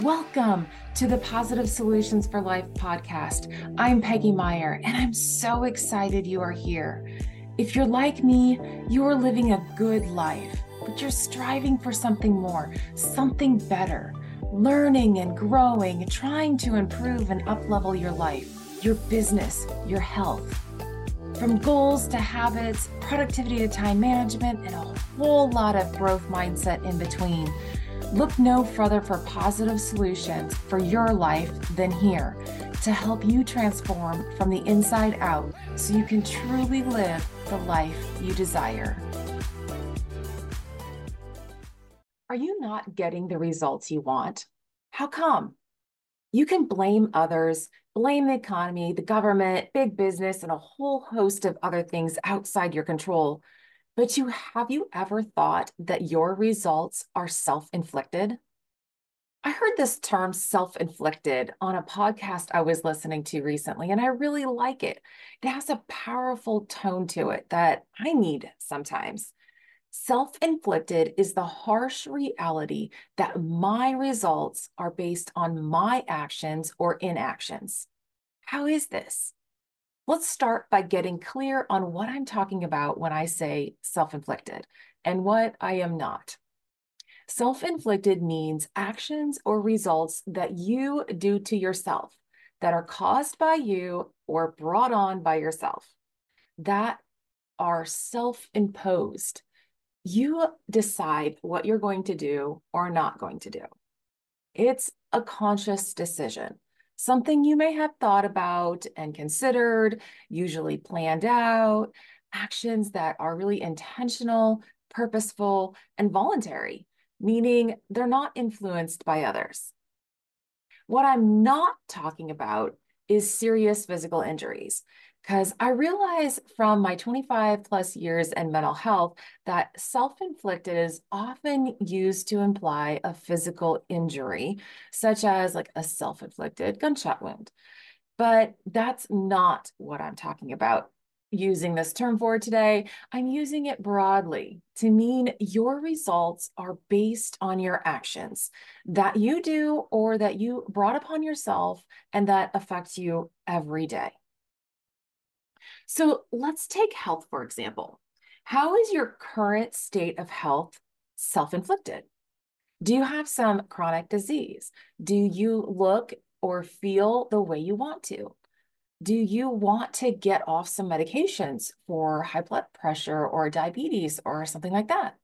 Welcome to the Positive Solutions for Life podcast. I'm Peggy Meyer, and I'm so excited you are here. If you're like me, you are living a good life, but you're striving for something more, something better, learning and growing, trying to improve and up-level your life, your business, your health. From goals to habits, productivity to time management, and a whole lot of growth mindset in between. Look no further for positive solutions for your life than here to help you transform from the inside out so you can truly live the life you desire. Are you not getting the results you want? How come? You can blame others, blame the economy, the government, big business, and a whole host of other things outside your control. But have you ever thought that your results are self-inflicted? I heard this term self-inflicted on a podcast I was listening to recently, and I really like it. It has a powerful tone to it that I need sometimes. Self-inflicted is the harsh reality that my results are based on my actions or inactions. How is this? Let's start by getting clear on what I'm talking about when I say self-inflicted and what I am not. Self-inflicted means actions or results that you do to yourself that are caused by you or brought on by yourself that are self-imposed. You decide what you're going to do or not going to do. It's a conscious decision, something you may have thought about and considered, usually planned out, actions that are really intentional, purposeful, and voluntary, meaning they're not influenced by others. What I'm not talking about is serious physical injuries, because I realize from my 25 plus years in mental health that self-inflicted is often used to imply a physical injury, such as like a self-inflicted gunshot wound. But that's not what I'm talking about using this term for today. I'm using it broadly to mean your results are based on your actions that you do or that you brought upon yourself and that affect you every day. So let's take health, for example. How is your current state of health self-inflicted? Do you have some chronic disease? Do you look or feel the way you want to? Do you want to get off some medications for high blood pressure or diabetes or something like that?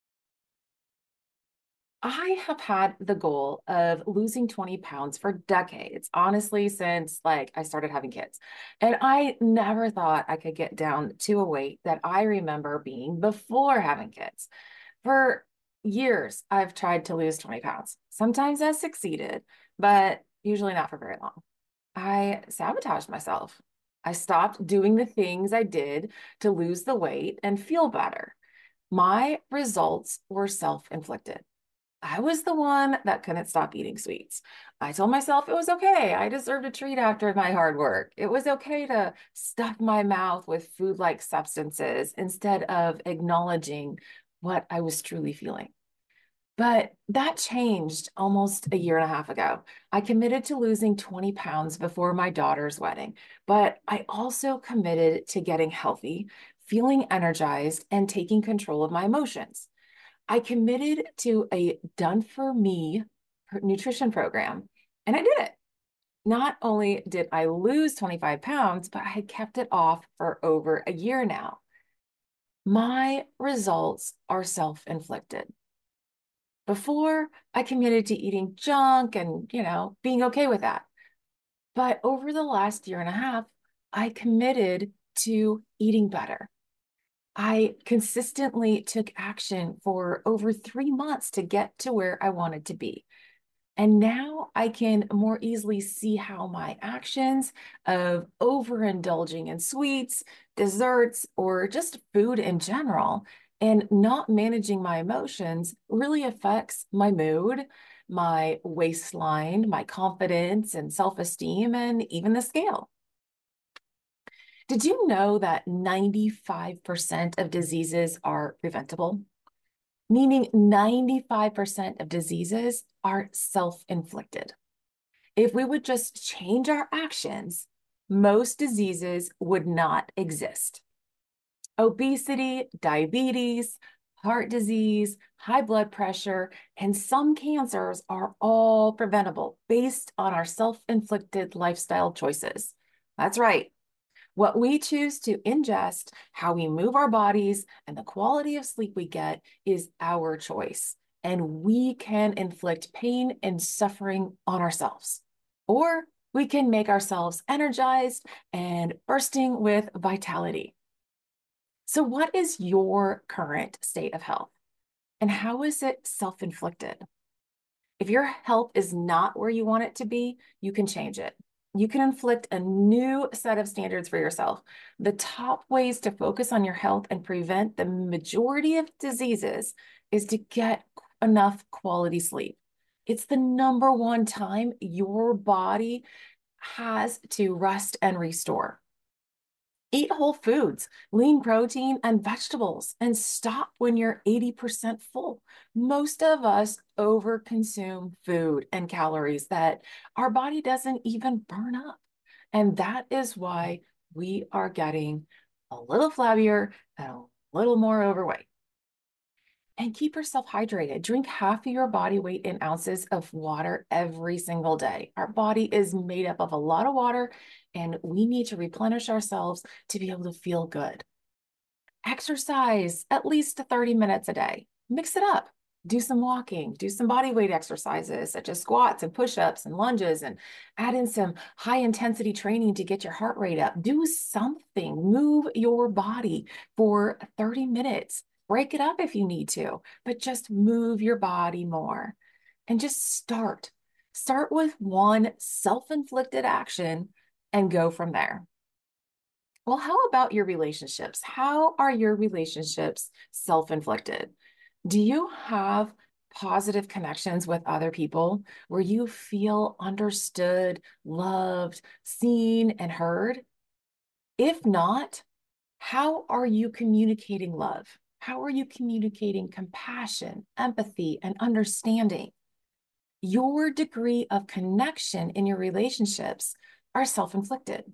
I have had the goal of losing 20 pounds for decades, honestly, since like I started having kids. And I never thought I could get down to a weight that I remember being before having kids. For years, I've tried to lose 20 pounds. Sometimes I succeeded, but usually not for very long. I sabotaged myself. I stopped doing the things I did to lose the weight and feel better. My results were self-inflicted. I was the one that couldn't stop eating sweets. I told myself it was okay. I deserved a treat after my hard work. It was okay to stuff my mouth with food-like substances instead of acknowledging what I was truly feeling. But that changed almost a year and a half ago. I committed to losing 20 pounds before my daughter's wedding, but I also committed to getting healthy, feeling energized, and taking control of my emotions. I committed to a done for me nutrition program, and I did it. Not only did I lose 25 pounds, but I had kept it off for over a year now. My results are self-inflicted. Before, I committed to eating junk and, being okay with that. But over the last year and a half, I committed to eating better. I consistently took action for over 3 months to get to where I wanted to be. And now I can more easily see how my actions of overindulging in sweets, desserts, or just food in general, and not managing my emotions really affects my mood, my waistline, my confidence and self-esteem, and even the scale. Did you know that 95% of diseases are preventable? meaning 95% of diseases are self-inflicted. If we would just change our actions, most diseases would not exist. Obesity, diabetes, heart disease, high blood pressure, and some cancers are all preventable based on our self-inflicted lifestyle choices. That's right. What we choose to ingest, how we move our bodies, and the quality of sleep we get is our choice. And we can inflict pain and suffering on ourselves. Or we can make ourselves energized and bursting with vitality. So, what is your current state of health? And how is it self-inflicted? If your health is not where you want it to be, you can change it. You can inflict a new set of standards for yourself. The top ways to focus on your health and prevent the majority of diseases is to get enough quality sleep. It's the number one time your body has to rest and restore. Eat whole foods, lean protein, and vegetables, and stop when you're 80% full. Most of us overconsume food and calories that our body doesn't even burn up. And that is why we are getting a little flabbier and a little more overweight. And keep yourself hydrated. Drink half of your body weight in ounces of water every single day. Our body is made up of a lot of water, and we need to replenish ourselves to be able to feel good. Exercise at least 30 minutes a day. Mix it up. Do some walking, do some body weight exercises such as squats and push-ups and lunges, and add in some high intensity training to get your heart rate up. Do something, move your body for 30 minutes. Break it up if you need to, but just move your body more and just start. Start with one self-inflicted action and go from there. Well, how about your relationships? How are your relationships self-inflicted? Do you have positive connections with other people where you feel understood, loved, seen, and heard? If not, how are you communicating love? How are you communicating compassion, empathy, and understanding? Your degree of connection in your relationships are self-inflicted.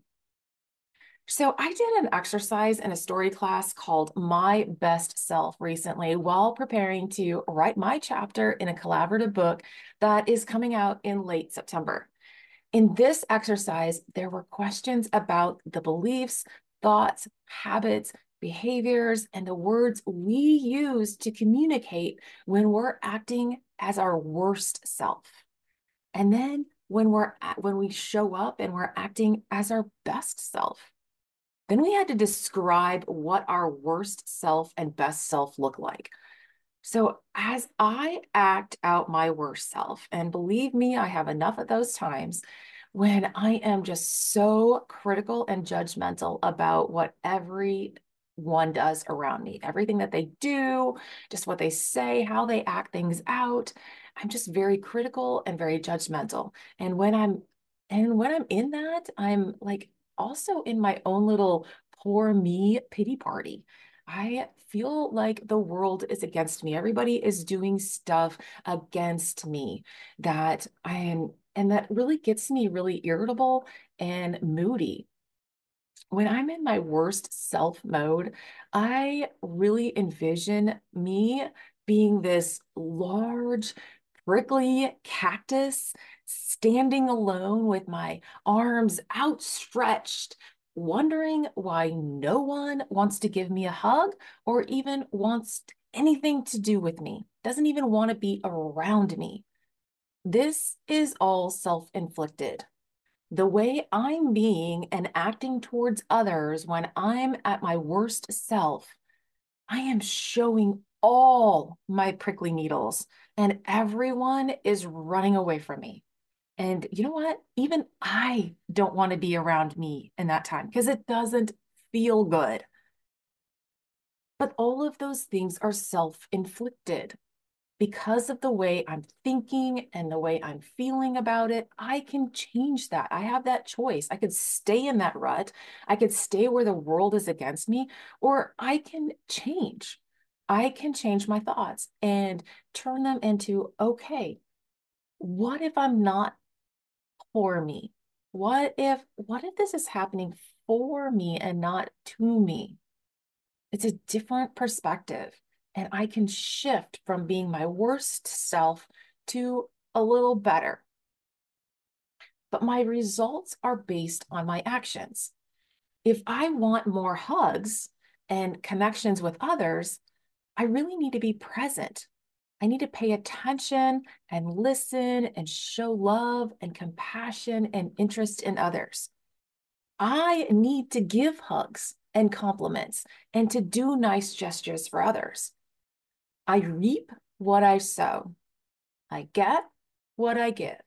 So I did an exercise in a story class called My Best Self recently while preparing to write my chapter in a collaborative book that is coming out in late September. In this exercise, there were questions about the beliefs, thoughts, habits, behaviors, and the words we use to communicate when we're acting as our worst self. And then when we show up and we're acting as our best self. Then we had to describe what our worst self and best self look like. So as I act out my worst self, and believe me, I have enough of those times when I am just so critical and judgmental about what everyone does around me, everything that they do, just what they say, how they act things out. I'm just very critical and very judgmental. And when I'm in that, I'm like also in my own little poor me pity party. I feel like the world is against me. Everybody is doing stuff against me that I am, and that really gets me really irritable and moody. When I'm in my worst self mode, I really envision me being this large, prickly cactus standing alone with my arms outstretched, wondering why no one wants to give me a hug or even wants anything to do with me, doesn't even want to be around me. This is all self-inflicted. The way I'm being and acting towards others when I'm at my worst self, I am showing all my prickly needles, and everyone is running away from me. And you know what? Even I don't want to be around me in that time because it doesn't feel good. But all of those things are self-inflicted. Because of the way I'm thinking and the way I'm feeling about it, I can change that. I have that choice. I could stay in that rut. I could stay where the world is against me, or I can change. I can change my thoughts and turn them into, okay, what if I'm not for me? What if this is happening for me and not to me? It's a different perspective. And I can shift from being my worst self to a little better. But my results are based on my actions. If I want more hugs and connections with others, I really need to be present. I need to pay attention and listen and show love and compassion and interest in others. I need to give hugs and compliments and to do nice gestures for others. I reap what I sow. I get what I give.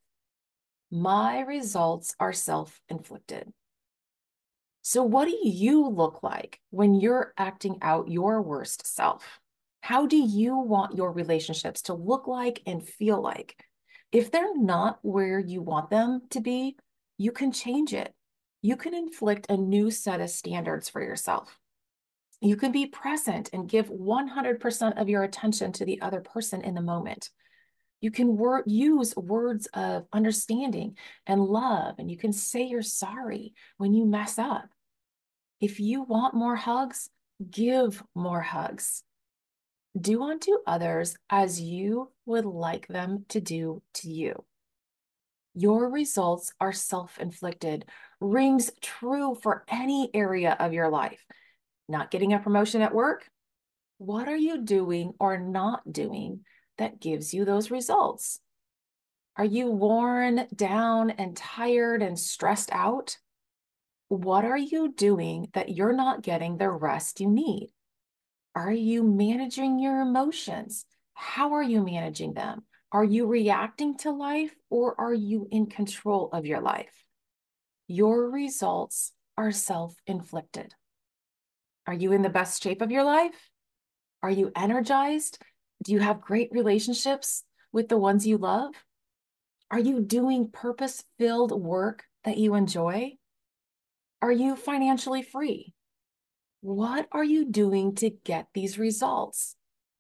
My results are self-inflicted. So, what do you look like when you're acting out your worst self? How do you want your relationships to look like and feel like? If they're not where you want them to be, you can change it. You can inflict a new set of standards for yourself. You can be present and give 100% of your attention to the other person in the moment. You can use words of understanding and love, and you can say you're sorry when you mess up. If you want more hugs, give more hugs. Do unto others as you would like them to do to you. Your results are self-inflicted, rings true for any area of your life. Not getting a promotion at work? What are you doing or not doing that gives you those results? Are you worn down and tired and stressed out? What are you doing that you're not getting the rest you need? Are you managing your emotions? How are you managing them? Are you reacting to life or are you in control of your life? Your results are self-inflicted. Are you in the best shape of your life? Are you energized? Do you have great relationships with the ones you love? Are you doing purpose-filled work that you enjoy? Are you financially free? What are you doing to get these results?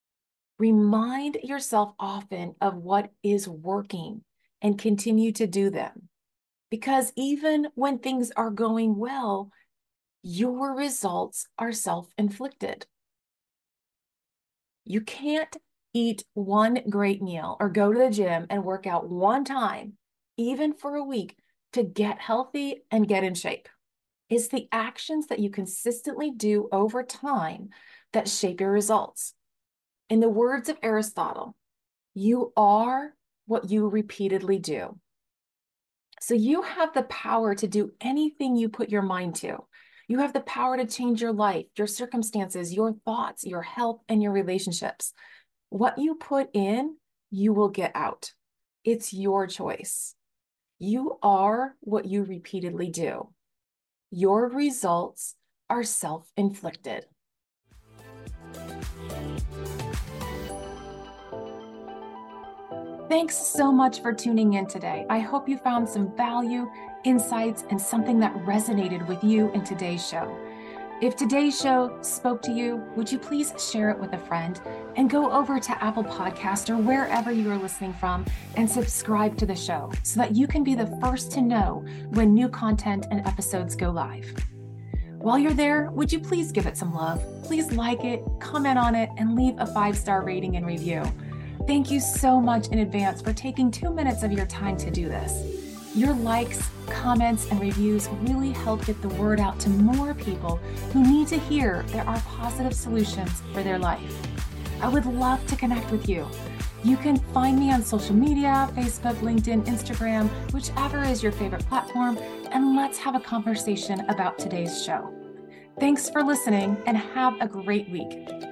Remind yourself often of what is working and continue to do them. Because even when things are going well, your results are self-inflicted. You can't eat one great meal or go to the gym and work out one time, even for a week, to get healthy and get in shape. It's the actions that you consistently do over time that shape your results. In the words of Aristotle, you are what you repeatedly do. So you have the power to do anything you put your mind to. You have the power to change your life, your circumstances, your thoughts, your health, and your relationships. What you put in, you will get out. It's your choice. You are what you repeatedly do. Your results are self-inflicted. Thanks so much for tuning in today. I hope you found some value, insights, and something that resonated with you in today's show. If today's show spoke to you, would you please share it with a friend and go over to Apple Podcast or wherever you are listening from and subscribe to the show so that you can be the first to know when new content and episodes go live. While you're there, would you please give it some love? Please like it, comment on it, and leave a 5-star rating and review. Thank you so much in advance for taking 2 minutes of your time to do this. Your likes, comments, and reviews really help get the word out to more people who need to hear there are positive solutions for their life. I would love to connect with you. You can find me on social media, Facebook, LinkedIn, Instagram, whichever is your favorite platform, and let's have a conversation about today's show. Thanks for listening and have a great week.